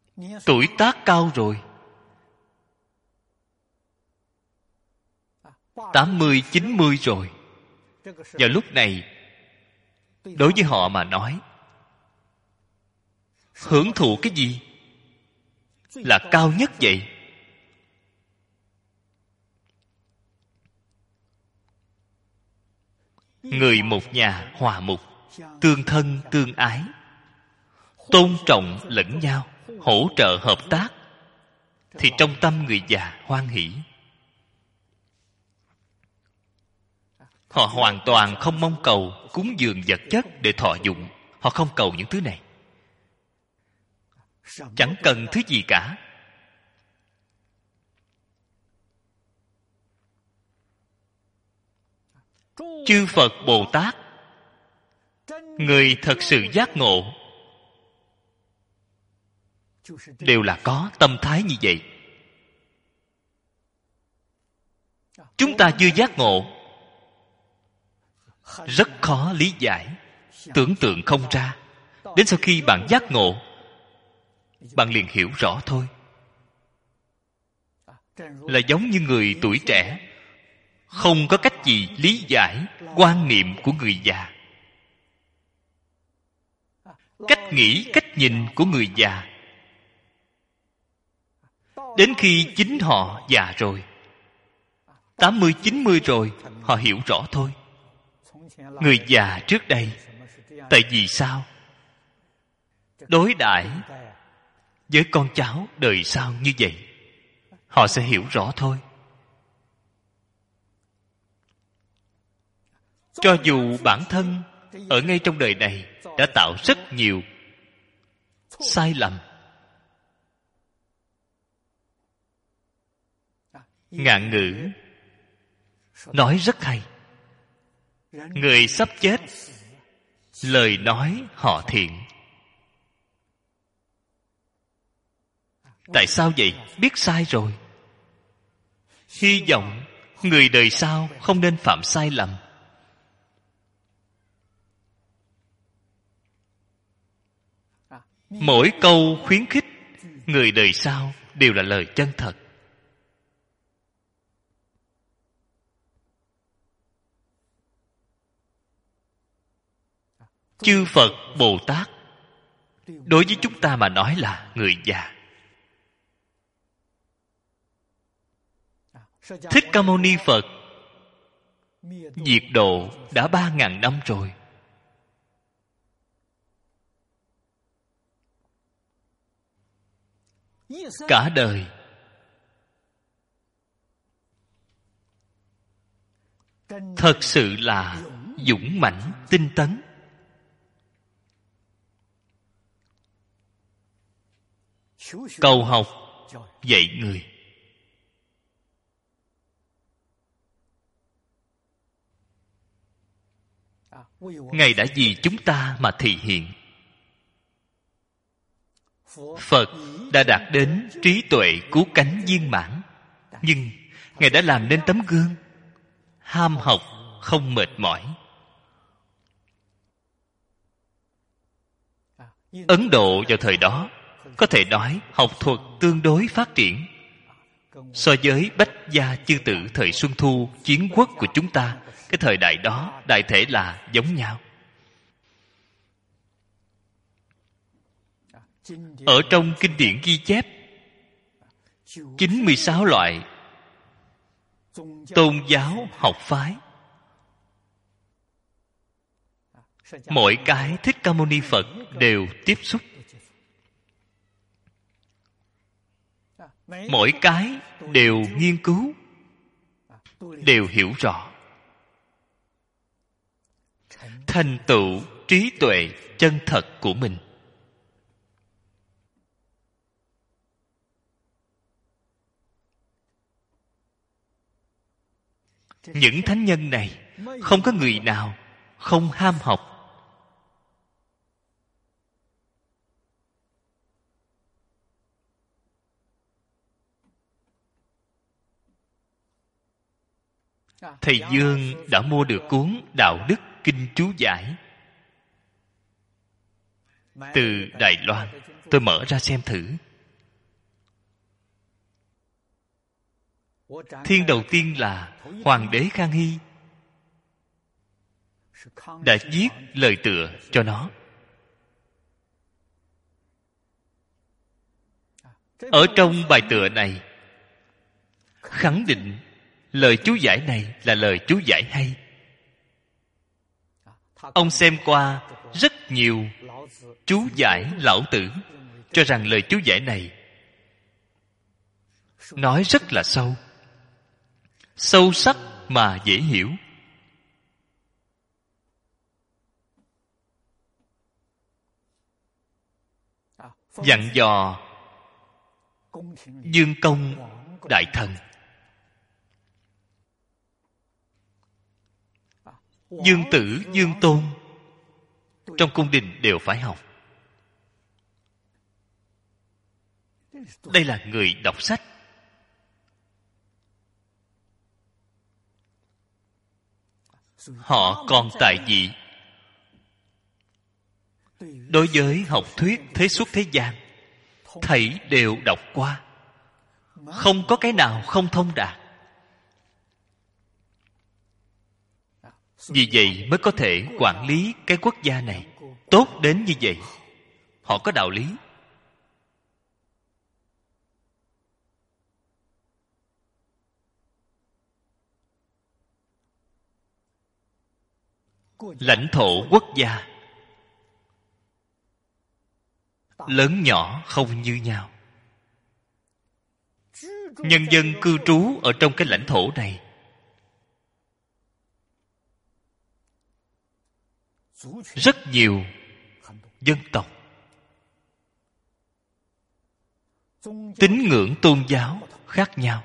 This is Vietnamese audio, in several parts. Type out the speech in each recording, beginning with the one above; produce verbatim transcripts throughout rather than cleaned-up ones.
tuổi tác cao rồi, tám mươi, chín mươi rồi. Vào lúc này, đối với họ mà nói, hưởng thụ cái gì là cao nhất vậy? Người một nhà hòa mục, tương thân tương ái, tôn trọng lẫn nhau, hỗ trợ hợp tác, thì trong tâm người già hoan hỷ. Họ hoàn toàn không mong cầu cúng dường vật chất để thọ dụng. Họ không cầu những thứ này, chẳng cần thứ gì cả. Chư Phật Bồ Tát, người thật sự giác ngộ, đều là có tâm thái như vậy. Chúng ta chưa giác ngộ, rất khó lý giải, tưởng tượng không ra. Đến sau khi bạn giác ngộ, bạn liền hiểu rõ thôi. Là giống như người tuổi trẻ không có cách gì lý giải quan niệm của người già, cách nghĩ, cách nhìn của người già. Đến khi chính họ già rồi, tám mươi, chín mươi rồi, họ hiểu rõ thôi. Người già trước đây tại vì sao đối đãi với con cháu đời sau như vậy, họ sẽ hiểu rõ thôi. Cho dù bản thân ở ngay trong đời này đã tạo rất nhiều sai lầm, ngạn ngữ nói rất hay, người sắp chết, lời nói họ thiện. Tại sao vậy? Biết sai rồi. Hy vọng người đời sau không nên phạm sai lầm. Mỗi câu khuyến khích người đời sau đều là lời chân thật. Chư Phật Bồ Tát đối với chúng ta mà nói là người già. Thích Ca Mâu Ni Phật diệt độ đã ba ngàn năm rồi. Cả đời thật sự là dũng mãnh tinh tấn. Cầu học dạy người. Ngài đã vì chúng ta mà thị hiện. Phật đã đạt đến trí tuệ cứu cánh viên mãn, nhưng Ngài đã làm nên tấm gương ham học không mệt mỏi. Ấn Độ vào thời đó có thể nói học thuật tương đối phát triển. So với Bách gia chư tử thời Xuân Thu chiến quốc của chúng ta, cái thời đại đó đại thể là giống nhau. Ở trong kinh điển ghi chép chín mươi sáu loại tôn giáo học phái, mỗi cái Thích Ca Mâu Ni Phật đều tiếp xúc, mỗi cái đều nghiên cứu, đều hiểu rõ, thành tựu trí tuệ chân thật của mình. Những thánh nhân này không có người nào không ham học. Thầy Dương đã mua được cuốn Đạo Đức Kinh Chú Giải từ Đài Loan. Tôi mở ra xem thử. Thiên đầu tiên là Hoàng đế Khang Hy đã viết lời tựa cho nó. Ở trong bài tựa này khẳng định lời chú giải này là lời chú giải hay. Ông xem qua rất nhiều chú giải Lão Tử, cho rằng lời chú giải này nói rất là sâu, sâu sắc mà dễ hiểu. Dặn dò Dương Công đại thần, Dương Tử, Dương Tôn trong cung đình đều phải học. Đây là người đọc sách. Họ còn tại vị. Đối với học thuyết thế xuất thế gian, thảy đều đọc qua, không có cái nào không thông đạt. Vì vậy mới có thể quản lý cái quốc gia này tốt đến như vậy. Họ có đạo lý. Lãnh thổ quốc gia lớn nhỏ không như nhau. Nhân dân cư trú ở trong cái lãnh thổ này rất nhiều dân tộc, tín ngưỡng tôn giáo khác nhau.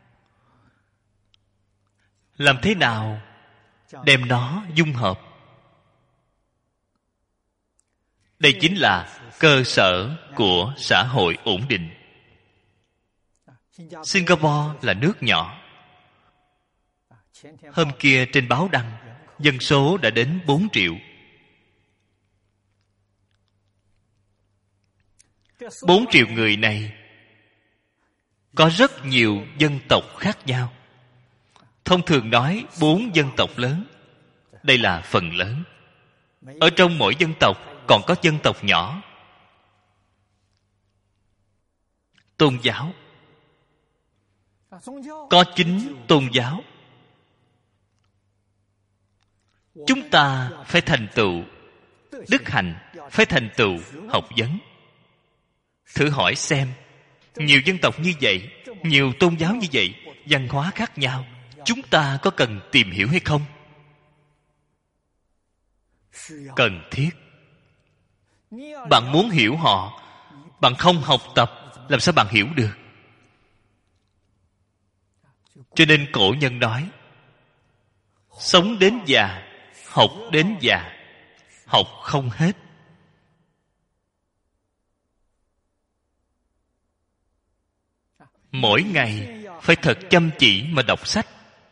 Làm thế nào đem nó dung hợp? Đây chính là cơ sở của xã hội ổn định. Singapore là nước nhỏ. Hôm kia trên báo đăng, dân số đã đến bốn triệu. Bốn triệu người này có rất nhiều dân tộc khác nhau. Thông thường nói bốn dân tộc lớn. Đây là phần lớn. Ở trong mỗi dân tộc còn có dân tộc nhỏ. Tôn giáo có chín tôn giáo. Chúng ta phải thành tựu đức hạnh, phải thành tựu học vấn. Thử hỏi xem, nhiều dân tộc như vậy, nhiều tôn giáo như vậy, văn hóa khác nhau, chúng ta có cần tìm hiểu hay không? Cần thiết. Bạn muốn hiểu họ, bạn không học tập, làm sao bạn hiểu được? Cho nên cổ nhân nói, sống đến già, học đến già, học không hết. Mỗi ngày phải thật chăm chỉ mà đọc sách.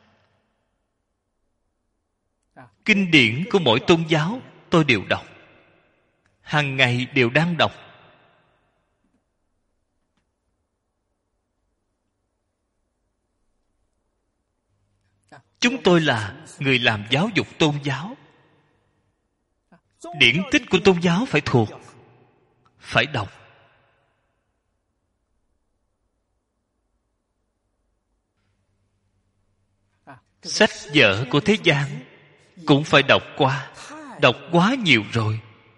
Kinh điển của mỗi tôn giáo tôi đều đọc, hàng ngày đều đang đọc. Chúng tôi là người làm giáo dục tôn giáo. Điển tích của tôn giáo phải thuộc, phải đọc. Sách vở của thế gian cũng phải đọc qua. Đọc quá nhiều rồi.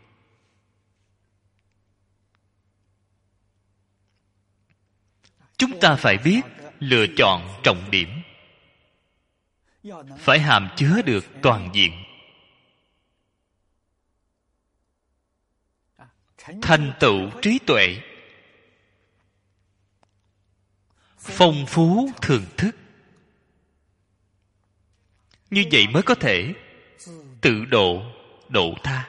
Chúng ta phải biết lựa chọn trọng điểm, phải hàm chứa được toàn diện. Thành tựu trí tuệ, phong phú thường thức. Như vậy mới có thể tự độ, độ tha.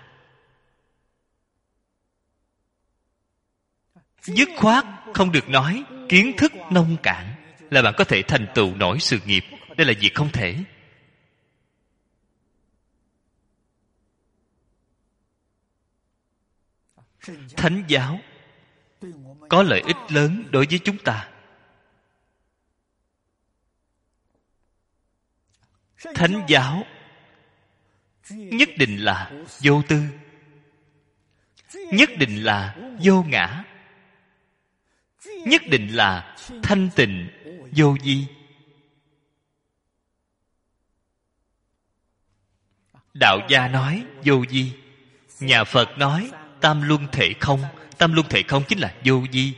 Dứt khoát không được nói kiến thức nông cạn là bạn có thể thành tựu nổi sự nghiệp. Đây là việc không thể. Thánh giáo có lợi ích lớn đối với chúng ta. Thánh giáo nhất định là vô tư, nhất định là vô ngã, nhất định là thanh tịnh vô vi. Đạo gia nói vô vi, nhà Phật nói tam luân thể không. Tam luân thể không chính là vô vi.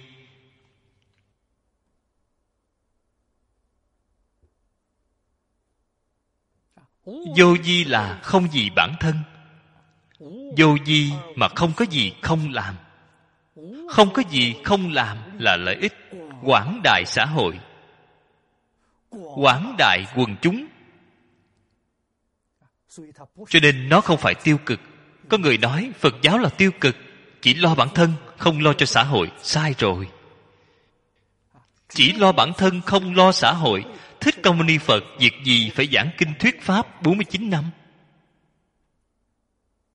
Vô vi là không gì bản thân. Vô vi mà không có gì không làm. Không có gì không làm là lợi ích quảng đại xã hội, quảng đại quần chúng. Cho nên nó không phải tiêu cực. Có người nói Phật giáo là tiêu cực, chỉ lo bản thân, không lo cho xã hội. Sai rồi. Chỉ lo bản thân, không lo xã hội. Thích Ca Mâu Ni Phật việc gì phải giảng kinh thuyết pháp bốn mươi chín năm.